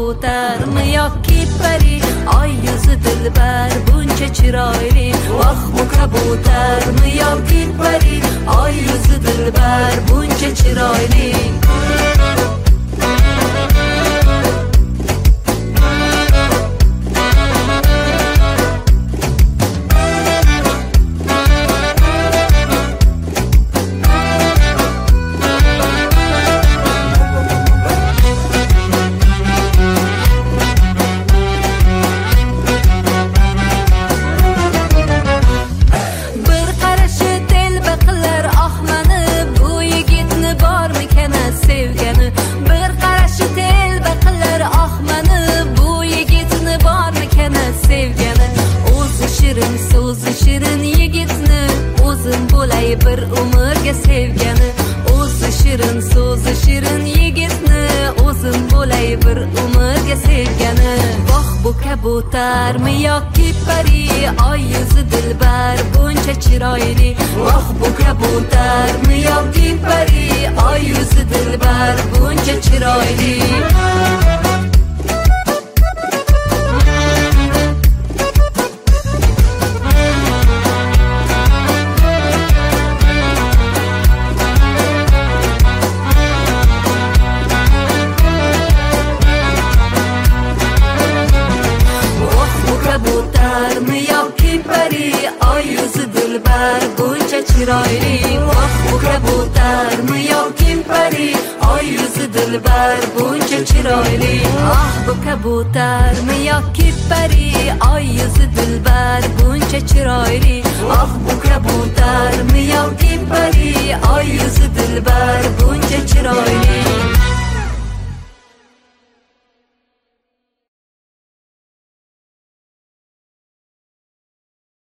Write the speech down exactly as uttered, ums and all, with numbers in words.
kabutarmi yoki pari, oy yuzi dilbar buncha chiroyli. Voh bu kabutarmi yoki pari, oy yuzi dilbar buncha chiroyli. Bir umrga sevgani, o'zi shirin so'zi shirin yigitni, o'zim bo'lay bir umrga sevgani. Voh bu kabutarmi yoki pari, oy yuzi dilbar buncha chiroyli. Voh bu kabutarmi yoki pari, oy yuzi dilbar buncha chiroyli. Kabutarmi yoki pari, oy yuzi dilbar buncha chiroyli. Voh bu kabutarmi yoki pari, oy yuzi dilbar buncha chiroyli. Ah bu kabutarmi yoki pari, oy yuzi dilbar buncha chiroyli. Ah bu kabutarmi yoki pari, oy yuzi dilbar buncha chiroyli.